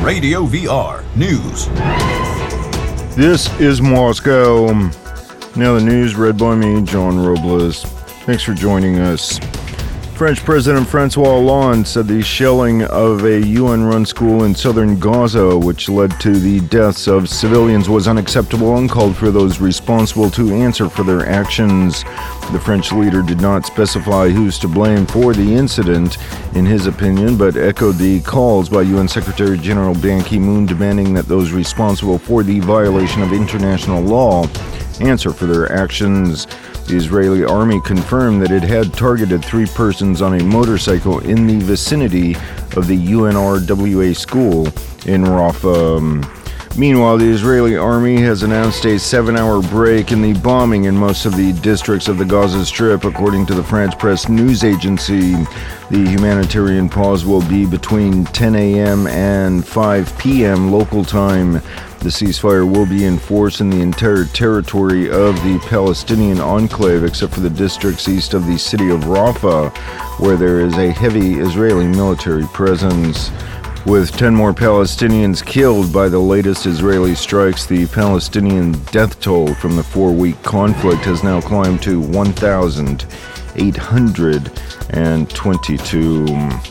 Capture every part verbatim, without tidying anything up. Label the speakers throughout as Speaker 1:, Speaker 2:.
Speaker 1: Radio V R News.
Speaker 2: This is Moscow. Now the news read by me, John Robles. Thanks for joining us. French President Francois Hollande said the shelling of a U N-run school in southern Gaza, which led to the deaths of civilians, was unacceptable and called for those responsible to answer for their actions. The French leader did not specify who's to blame for the incident, in his opinion, but echoed the calls by U N Secretary General Ban Ki-moon demanding that those responsible for the violation of international law answer for their actions. The Israeli army confirmed that it had targeted three persons on a motorcycle in the vicinity of the U N R W A school in Rafah. Meanwhile, the Israeli army has announced a seven-hour break in the bombing in most of the districts of the Gaza Strip, according to the France Press news agency. The humanitarian pause will be between ten a.m. and five p.m. local time. The ceasefire will be enforced in the entire territory of the Palestinian enclave, except for the districts east of the city of Rafah, where there is a heavy Israeli military presence. With ten more Palestinians killed by the latest Israeli strikes, the Palestinian death toll from the four-week conflict has now climbed to one thousand eight hundred twenty-two.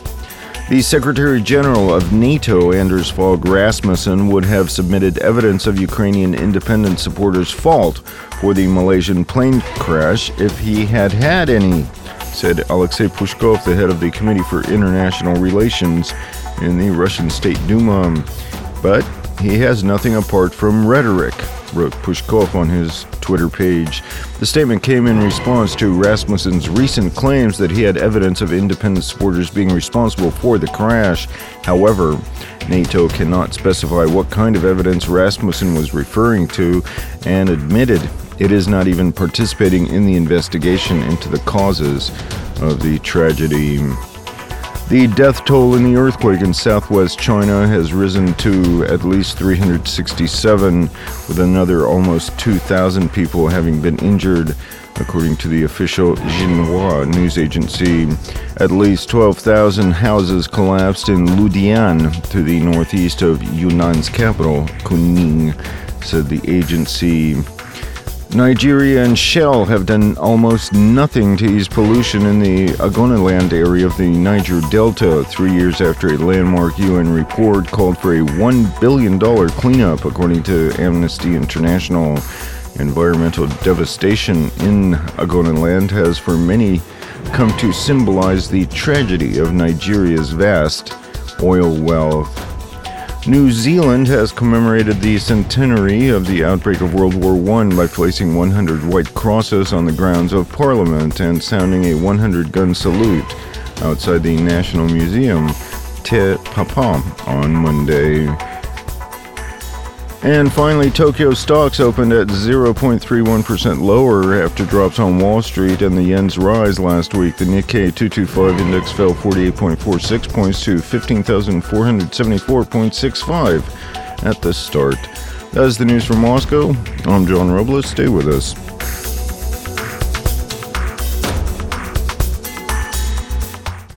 Speaker 2: The Secretary General of NATO, Anders Fogh Rasmussen, would have submitted evidence of Ukrainian independent supporters' fault for the Malaysian plane crash if he had had any, said Alexei Pushkov, the head of the Committee for International Relations in the Russian State Duma. But he has nothing apart from rhetoric, wrote Pushkov on his Twitter page. The statement came in response to Rasmussen's recent claims that he had evidence of independent supporters being responsible for the crash. However, NATO cannot specify what kind of evidence Rasmussen was referring to, and admitted it is not even participating in the investigation into the causes of the tragedy. The death toll in the earthquake in southwest China has risen to at least three hundred sixty-seven, with another almost two thousand people having been injured, according to the official Xinhua news agency. At least twelve thousand houses collapsed in Ludian, to the northeast of Yunnan's capital, Kunming, said the agency. Nigeria and Shell have done almost nothing to ease pollution in the Ogoniland area of the Niger Delta, three years after a landmark U N report called for a one billion dollars cleanup, according to Amnesty International. Environmental devastation in Ogoniland has for many come to symbolize the tragedy of Nigeria's vast oil wealth. New Zealand has commemorated the centenary of the outbreak of World War One by placing one hundred white crosses on the grounds of Parliament and sounding a one hundred gun salute outside the National Museum, Te Papa, on Monday. And finally, Tokyo stocks opened at zero point three one percent lower after drops on Wall Street and the yen's rise last week. The Nikkei two twenty-five index fell forty-eight point four six points to fifteen thousand four hundred seventy-four point six five at the start. That is the news from Moscow. I'm John Robles. Stay with us.